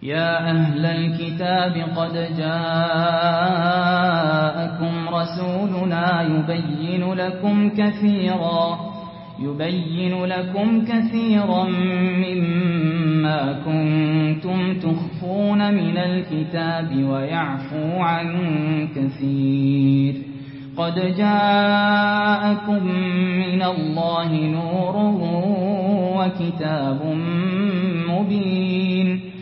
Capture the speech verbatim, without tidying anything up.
يا أهل الكتاب قد جاءكم رسولنا يبين لكم كثيرا يبين لكم كثيرا مما كنتم تخفون من الكتاب ويعفو عن كثير قد جاءكم من الله نور وكتاب مبين